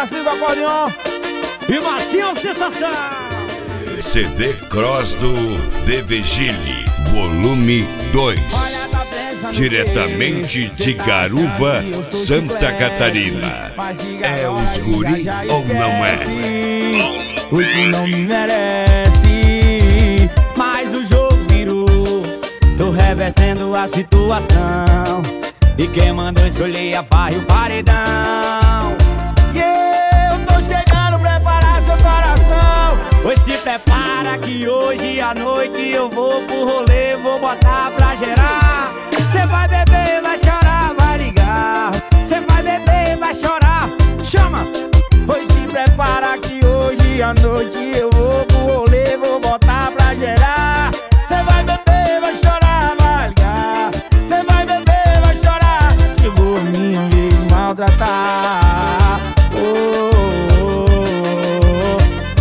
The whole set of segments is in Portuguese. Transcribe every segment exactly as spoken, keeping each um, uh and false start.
Tarcísio Acordeon e Marcinho Sensação. C D Cross do De Vigile, volume dois. Diretamente de Garuva, Santa Catarina. É os guri ou não é? O que não me merece, mas o jogo virou. Tô revertendo a situação, e quem mandou escolher a farra e o paredão. E eu tô chegando, preparar seu coração. Pois se prepara que hoje à noite eu vou pro rolê, vou botar pra gerar. Cê vai beber, vai chorar, vai ligar. Cê vai beber, vai chorar, chama. Pois se prepara que hoje à noite eu vou pro rolê, vou botar pra gerar. Cê vai beber, vai chorar, vai ligar. Cê vai beber, vai chorar. Chegou a minha vez de maltratar. Oh, oh, oh.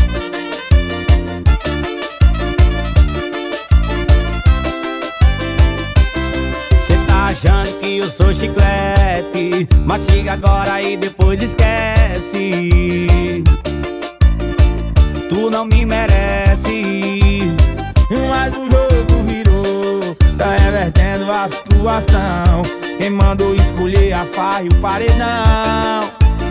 Cê tá achando que eu sou chiclete, mas chega agora e depois esquece. Tu não me merece, mas o jogo virou. Tá revertendo a situação, quem mandou escolher a farra e o paredão.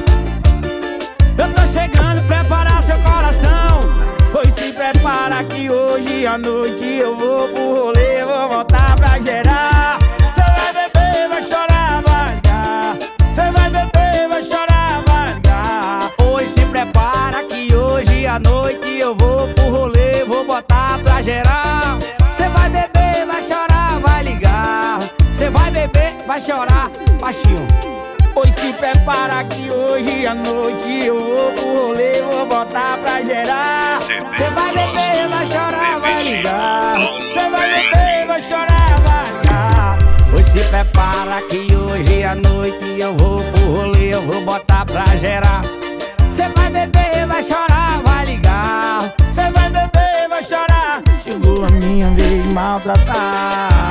Eu tô chegando, preparar seu coração. Pois se prepara que hoje à noite eu vou pro rolê, vou voltar pra gerar. Cê vai beber, vai chorar, vai ligar. Cê vai beber, vai chorar, vai ligar. Pois se prepara que hoje à noite eu vou pro rolê, vou botar pra gerar. Cê vai beber, vai chorar, vai ligar. Cê vai beber, vai chorar, baixinho. Pois se prepara que hoje à noite eu vou pro rolê, vou botar pra gerar. Cê vai beber, vai chorar, vai ligar. Cê vai beber, vai chorar, vai ligar. Pois se prepara que hoje à noite eu vou pro rolê, eu vou botar pra gerar. Cê vai beber, vai chorar, vai ligar. Cê vai beber, vai chorar. Chegou a minha vez de maltratar.